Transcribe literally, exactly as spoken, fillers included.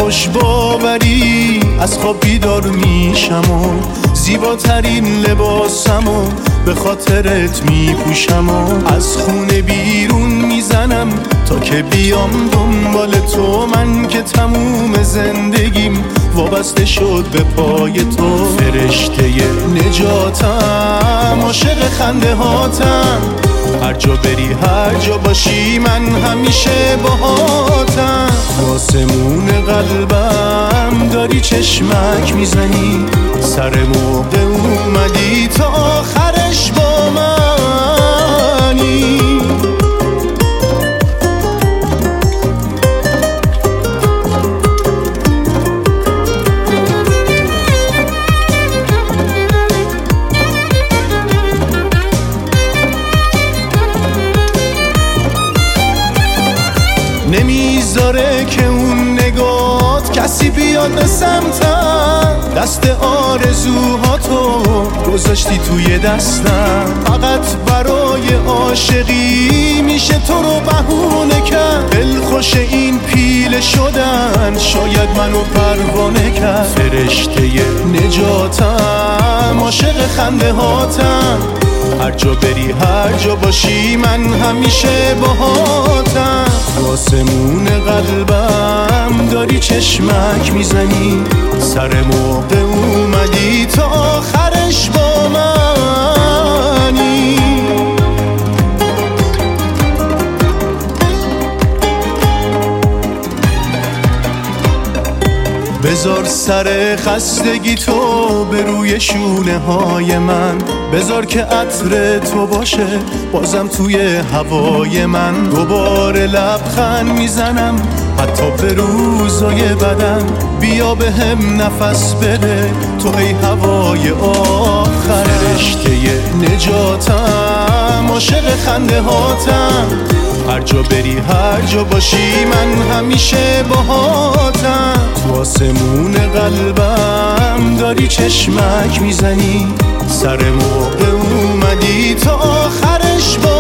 خوش باوری از خواب بیدار میشم و زیباترین لباسمو به خاطرت میپوشم و از خونه بیرون میزنم تا که بیام دنبال تو. من که تموم زندگیم وابسته شد به پای تو. فرشته نجاتم، عاشق خنده هاتم، هر جا بری هر جا باشی من همیشه باهاتم. آسمون قلبم داری چشمک میزنی، سر موقع اومدی تا آخرش با منی. نمیذاره که اون نگات کسی بیاد به سمتم. دست آرزوهاتو گذاشتی توی دستم، فقط برای عاشقی میشه تو رو بهونه کرد. دلخوش این پیله شدن شاید منو پروانه کرد. فرشته نجاتم، عاشق خنده هاتم، هر جا بری هر جا باشی من همیشه باهاتم. آسمون قلبم داری چشمک میزنی، سر موقع اومدی تا آخرش با منی. بذار سر خستگی تو به روی شونه های من، بذار که عطر تو باشه بازم توی هوای من. دوباره لبخند میزنم حتی به روزای بدن، بیا به هم نفس بده تو ای هوای آخر. فرشته نجاتم، عاشق خنده هاتم، هر جا بری هر جا باشی من همیشه باهاتم. تو آسمون قلبم داری چشمک میزنی، سر موقع اومدی تا آخرش با